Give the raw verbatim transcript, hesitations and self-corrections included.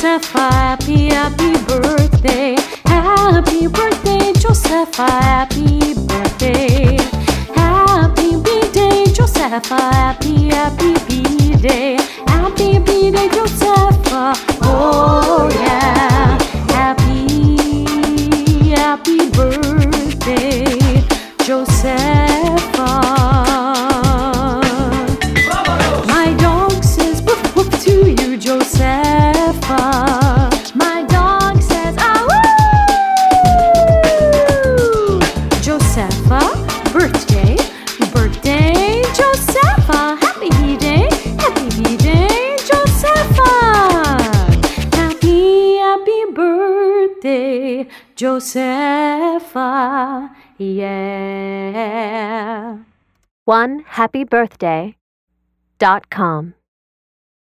Josepha, happy, happy birthday. Happy birthday, Josepha, happy birthday. Happy B-Day, Josepha, happy, happy B-Day. Happy B-Day, Josepha, oh yeah. Happy, happy birthday, Josepha. My dog says woof woof to you, Josepha. My dog says ah woo. Josepha, birthday, birthday, Josepha. Happy B-Day, happy B-Day, Josepha. Happy, happy birthday, Josepha. Yeah. one happy birthday dot com